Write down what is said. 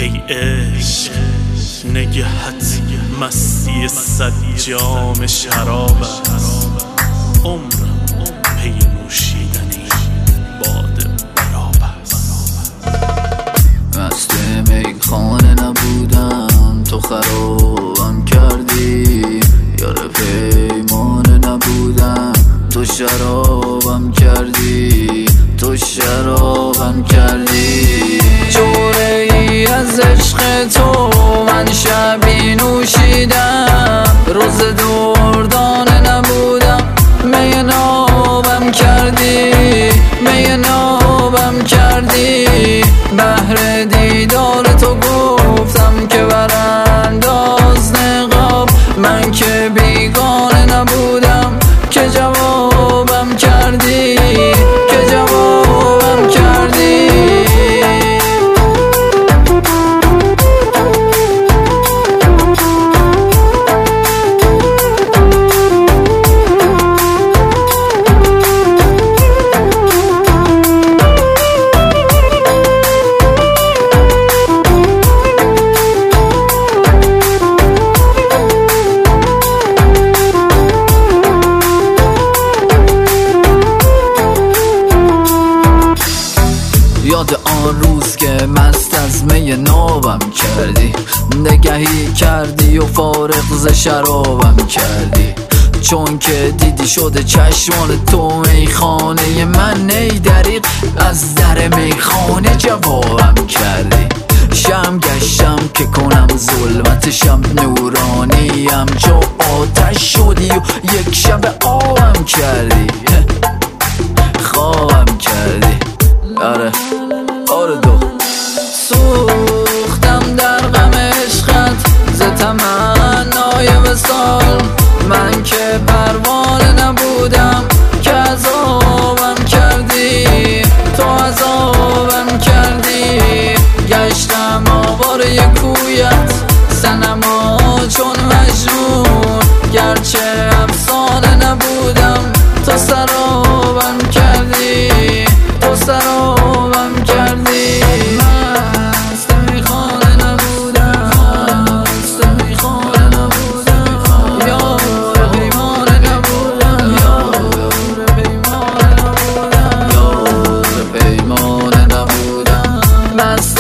ای عشق نگهت مستی 100 جام شراب است. عمرم پی نوشیدنی باده براب است. مست میخانه نبودم تو خرابم کردی، یار پیمانه نبودم تو شرابم کردی، تو شرابم کردی. جوره ای از عشق تو من شبی نوشیدم، روز دردانه نبودم می نابم کردی، می نابم کردی. بهر دیدار تو گفتم که برانداز نقاب، من که بیگانه نبودم که جوابم کردی، که جوابم کردی. یاد آن روز که مست از می نابم کردی، نگهی کردی و فارغ ز شرابم کردی. چون که دیدی شده چشمان تو میخانه من، ای دریغ از در میخانه جوابم کردی. شم گشتم که کنم ظلمت شب نورانیم، چو آتش شدی و یک شب آبم کردی، خوابم کردی. آره دو سوختم در غم عشقت ز تمنای وصال، من که پروانه نبودم که عذابم کردی، تو عذابم کردی. گشتم آواره کویت صنما چون مجنون، گرچه افسانه نبودم تو سرابم کردی، تو سرابم کردی. مست میخانه نبودم، مست میخانه نبودم، یار پیمانه نبودم، یار پیمانه نبودم، یار پیمانه نبودم.